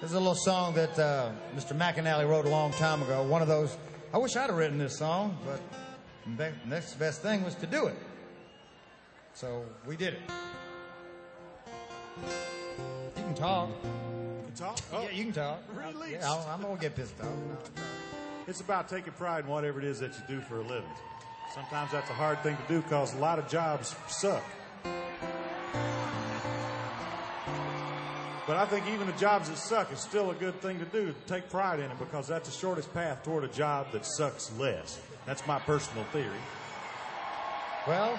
This is a little song that Mr. McAnally wrote a long time ago. One of those, I wish I'd have written this song, but the next best thing was to do it. So we did it. You can talk. You can talk? Oh. Yeah, you can talk. Release. Yeah, I'm going to get pissed off. It's about taking pride in whatever it is that you do for a living. Sometimes that's a hard thing to do because a lot of jobs suck. But I think even the jobs that suck is still a good thing to do, to take pride in it, because that's the shortest path toward a job that sucks less. That's my personal theory. Well,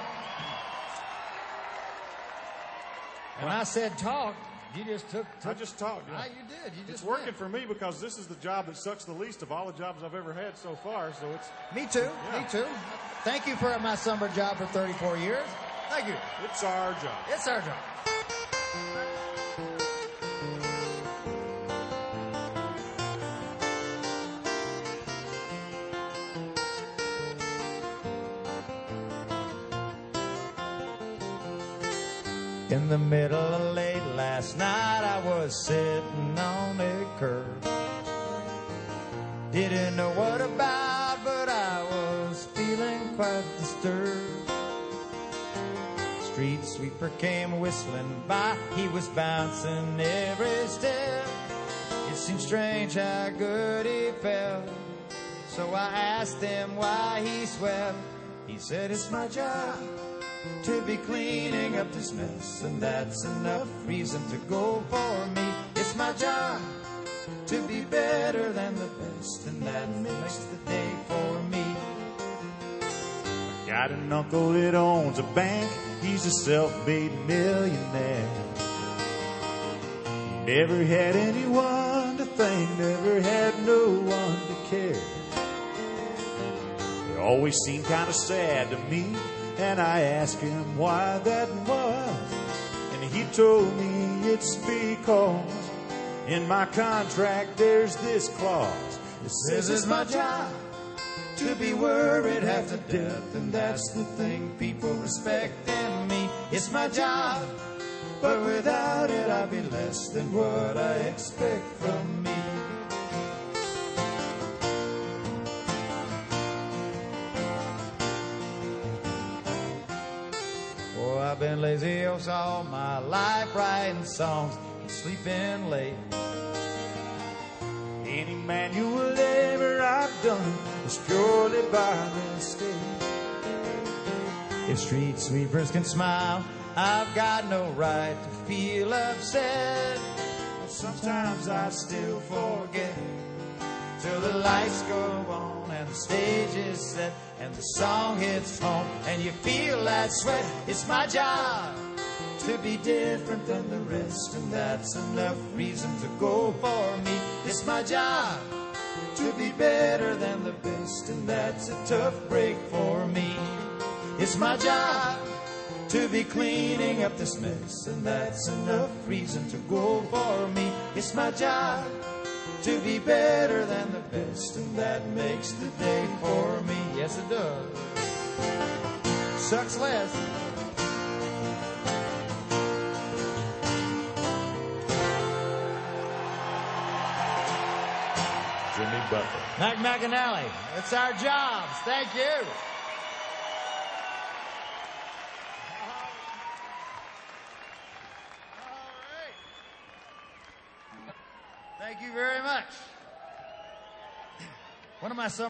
when I said talk, you just took I just talked. Ah, you did. You just It's working did. for me because this is the job that sucks the least of all the jobs I've ever had so far. So it's Me too. Yeah. Me too. Thank you for my summer job for 34 years. Thank you. it's our job. It's our job. In the middle of late last night, I was sitting on a curb. Didn't know what about, but I was feeling quite disturbed. Street sweeper came whistling by, he was bouncing every step. It seemed strange how good he felt, so I asked him why he swept. He said, it's my job to be cleaning up this mess, and that's enough reason to go for me. It's my job to be better than the best, and that makes the day for me. Got an uncle that owns a bank. He's a self-made millionaire. Never had anyone to thank, never had no one to care. He always seemed kind of sad to me, and I asked him why that was. And he told me it's because in my contract there's this clause. It says it's my job to be worried half to death, and that's the thing people respect in me. It's my job, but without it I'd be less than what I expect from me. Oh, I've been lazy all my life, writing songs and sleeping late. Any manual labor I've done is purely by mistake. If street sweepers can smile, I've got no right to feel upset. But sometimes I still forget till the lights go on and the stage is set and the song hits home and you feel that sweat. It's my job to be different than the rest, and that's enough reason to go for me. It's my job to be better than the best, and that's a tough break for me. It's my job to be cleaning up this mess, and that's enough reason to go for me. It's my job to be better than the best, and that makes the day for me. Yes, it does. Sucks less. Jimmy Buffett. Mac McAnally, it's our jobs. Thank you. Thank you very much. One of my